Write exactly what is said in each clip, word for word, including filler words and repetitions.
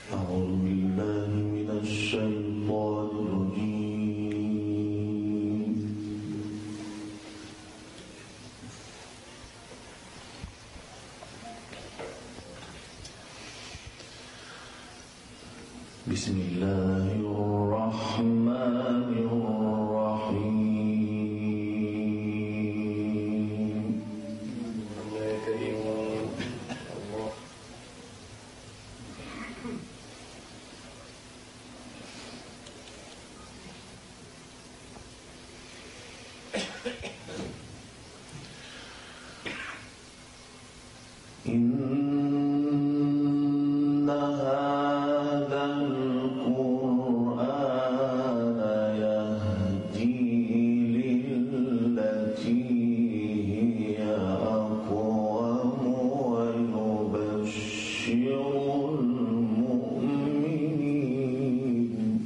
أعوذ بالله من الشيطان الرجيم. بسم الله الرحمن الرحيم. إن هذا القرآن يهدي للتي هي أقوم ويبشر المؤمنين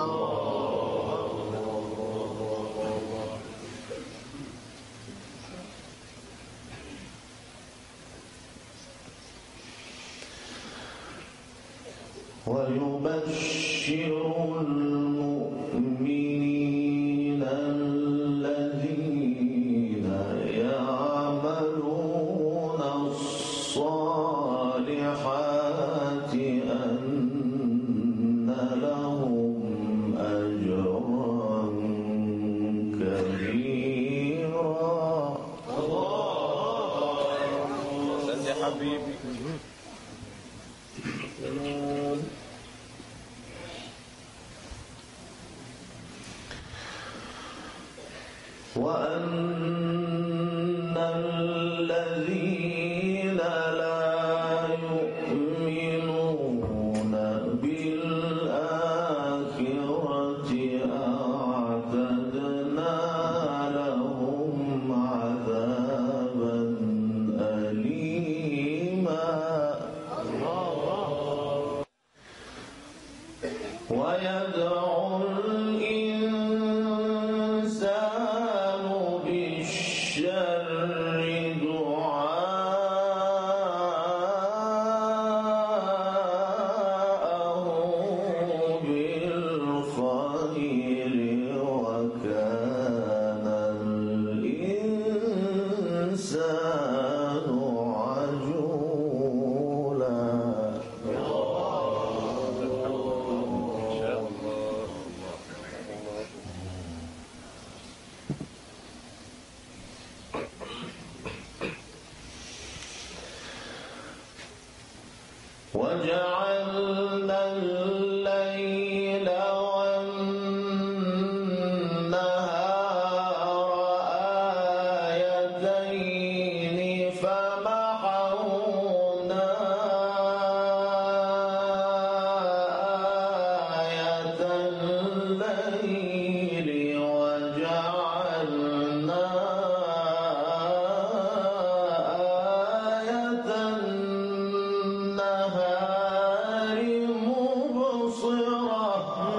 ويبشر المؤمنين الذين يعملون الصالحات أن لهم أجرا كبيرا. الله يا حبيبي. وأن الذين لا يؤمنون بالآخرة أعتدنا لهم عذابا أليما. ويدعو الإنسان بالشر دعاءه بالخير وكان الإنسان عجولا. وجعلنا الليل والنهار آيتين فمحونا آية الليل وجعلنا آية النهار مبصرة.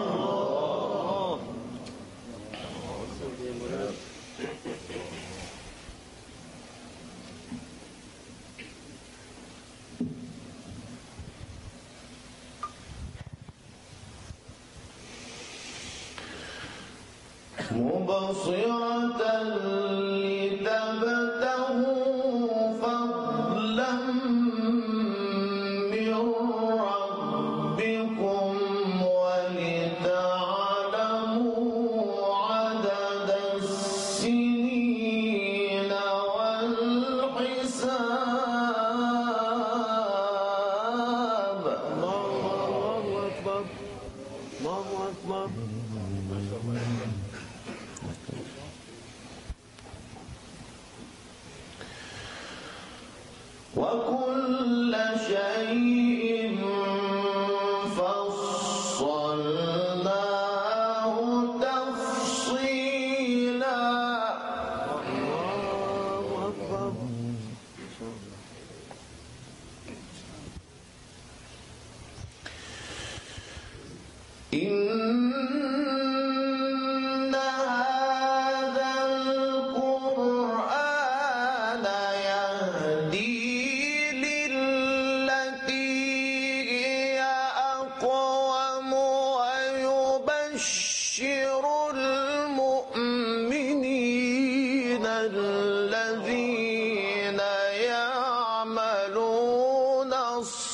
مبصرة لتبتغوا فضلا من ربكم ولتعلموا عدد السنين والحساب. الله أكبر. الله أكبر.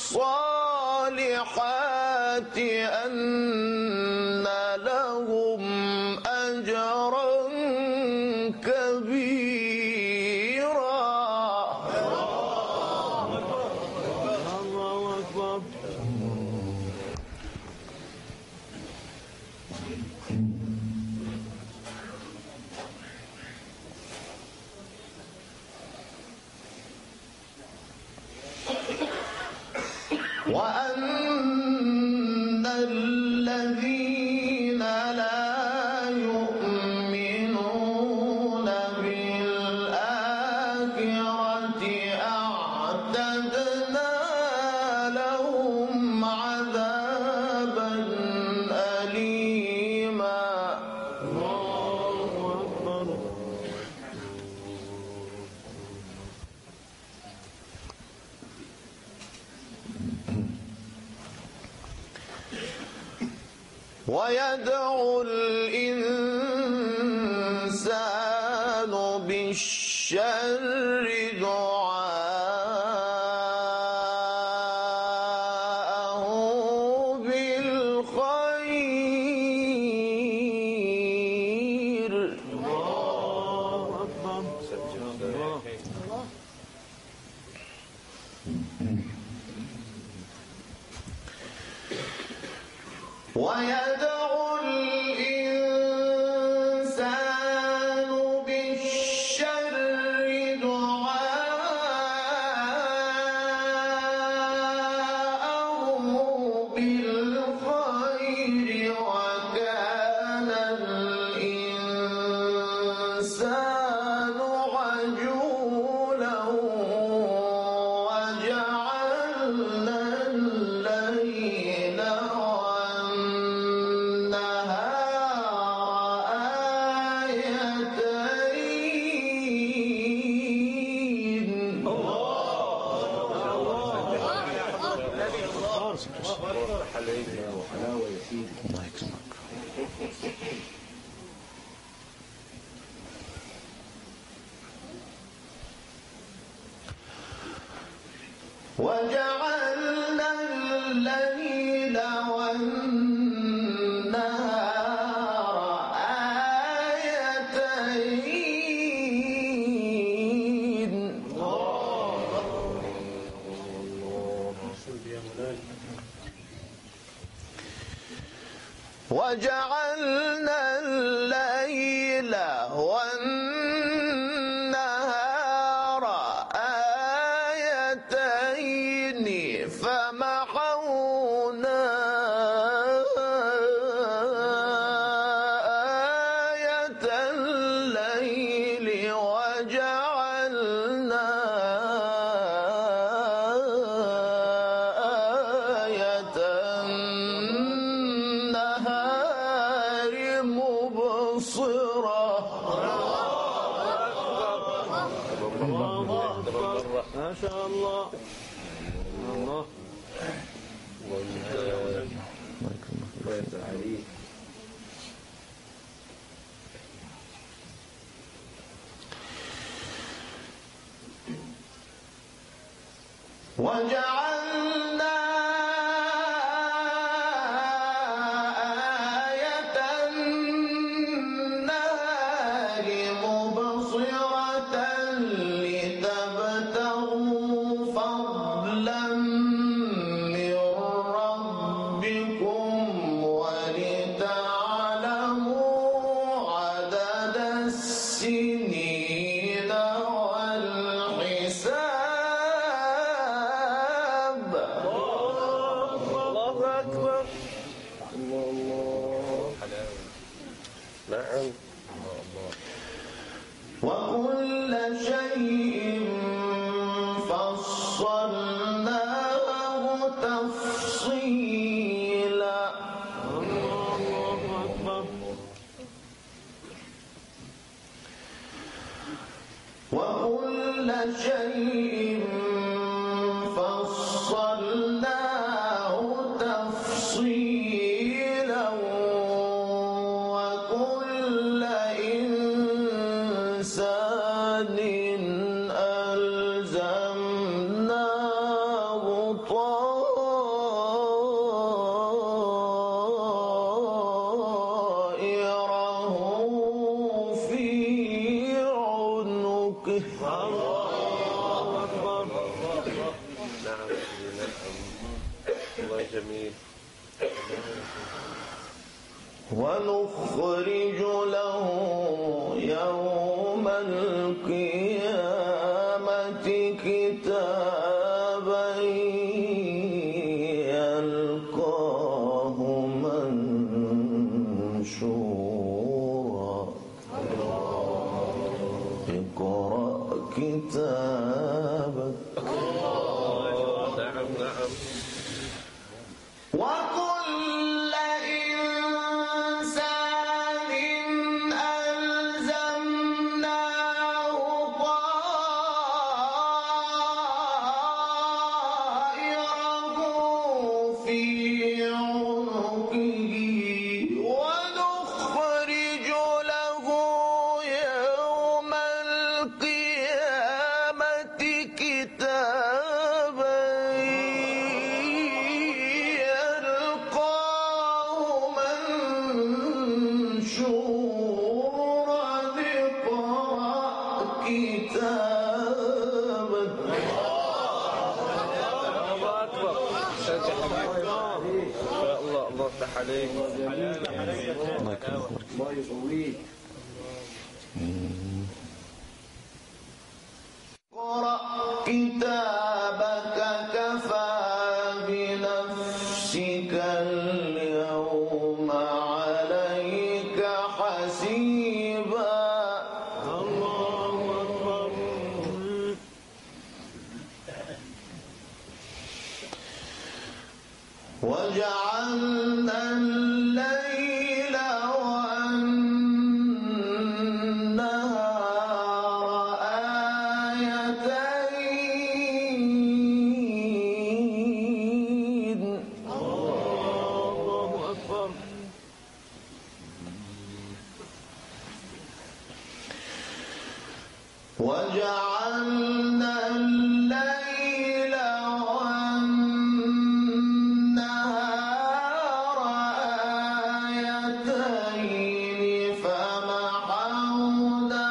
الصالحات أن لهم أجرا كبيرا. الله أكبر. وأن الذين لا يؤمنون بالآخرة أعتدنا لهم عذابا أليما. الله أكبر. ويدعو الإنسان بالشر دعاءه بالخير. الله أكبر. الله. ويدعو الإنسان بالشر دعاءه بالخير وكان الإنسان عجولا. وجعلنا الليل الله يكرمك. وجعلنا الليل والنهار آيتين. وجعلنا الليل والنهار آيتين فمحونا آية الليل وجعلنا آية النهار مبصرة. الله أكبر. ما شاء الله. الله. وجعلنا آية النهار مبصرة لتبتغوا فضلا من ربكم ولتعلموا عدد السنين والحساب. الله أكبر. الله. نعم. وكل شيء فصلناه تفصيلا. الله أكبر. وكل شيء فصلناه تفصيلا وكل إنسان ألزمناه طائره الله جميل. ونخرج له يوم القيامة كتابا يلقاه منشورا اقرأ كتابك. نعم نعم. وكل إنسان ألزمناه طائره في عنقه ونخرج له يوم القيامة كتابا يلقاه منشورا اقرأ كتابك. الله أكبر. أحسنت يا حبيبي. ما شاء الله. الله يفتح عليك. الله يكرمك. الله يقويك. اقرأ كتابك كفى بنفسك اليوم عليك حسيبا. الله أكبر. وجعلنا الليل والنهار آيتين. الله أكبر. وجعلنا الليل والنهار آيتين فمحونا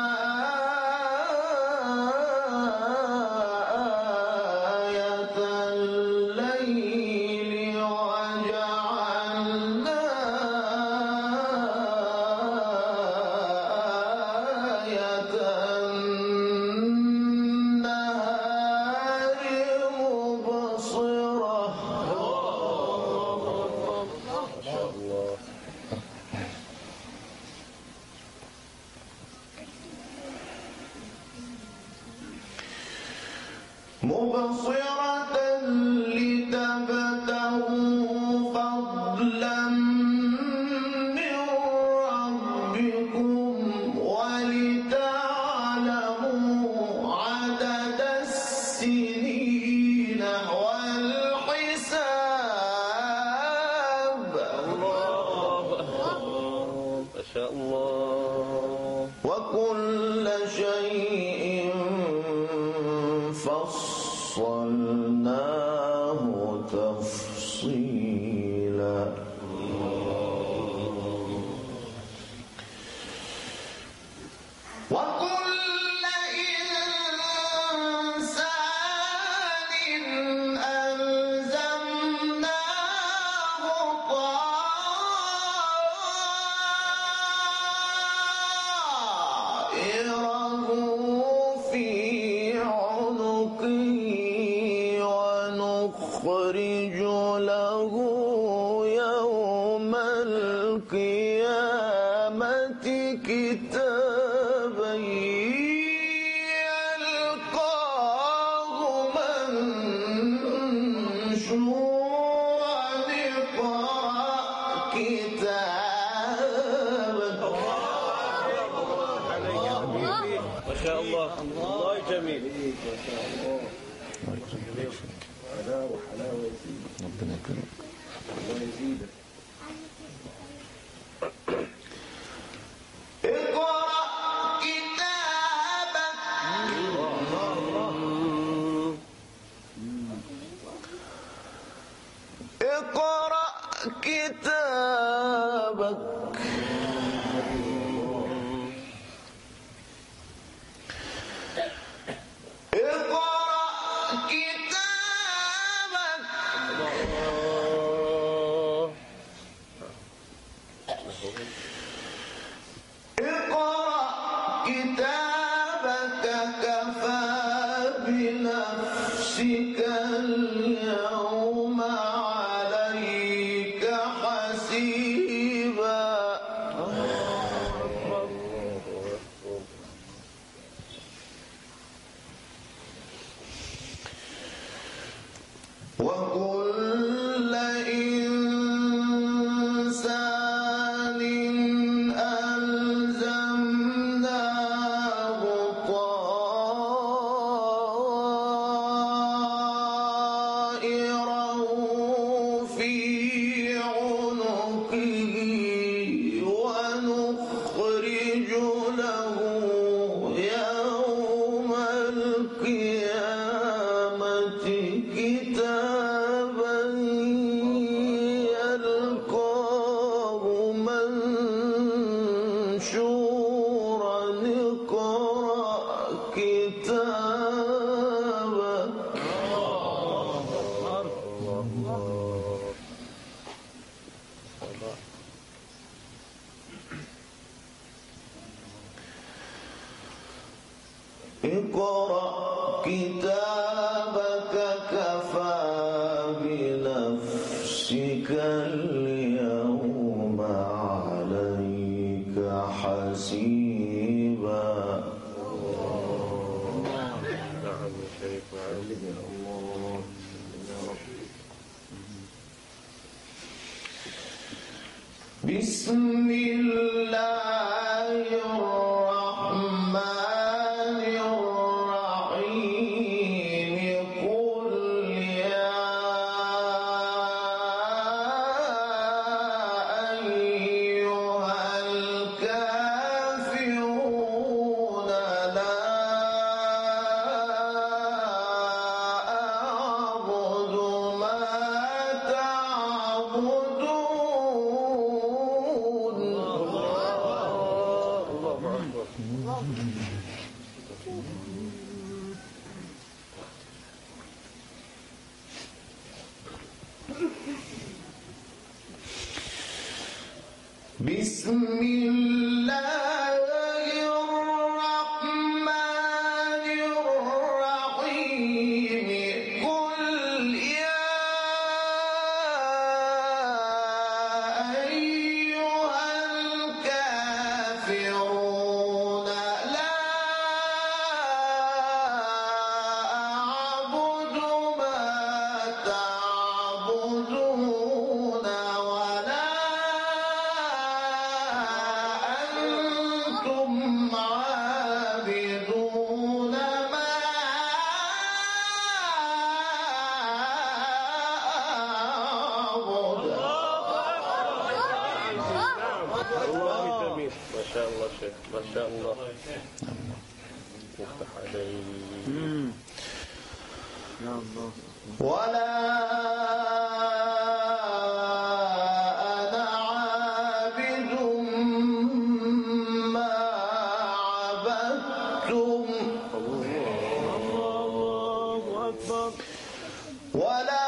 آية الليل وجعلنا آية النهار مبصرة. ما شاء الله. مبصرة لتبتغوا فضلا من ربكم ولتعلموا عدد السنين والحساب. الله أكبر. ما شاء الله. وكل شيء فصلناه تفصيلا. وكل إنسان ألزمناه طائره في عنقه ونخرج له يوم القيامة كتابا يلقاه منشورا اقرأ كتابك. عليك يا حبيبي. ما شاء الله. الله جميل. الله يكرمك. حلاوة حلاوة يزيدك. ربنا يكرمك. الله يزيدك. اقرأ كتابك. اقرأ كتابك. اقرأ كتابك اقرأ كتابك كفى بنفسك اليوم عليك حسيبا. نعم يا شيخ. الله يا رب. بسم الله الرحمن الرحيم. قل يا أيها الكافرون لا أعبد ما تعبدون. الله أكبر. بسم الله الرحمن الرحيم. قل يا أيها الكافرون لا أعبد ما تعبدون ولا أنتم عابدون ما أعبد. الله جميل. ما شاء الله شيخ، ما شاء الله. يفتح عليك. يا الله. ولا أنا عابد ما عبدتم الله أكبر. ولا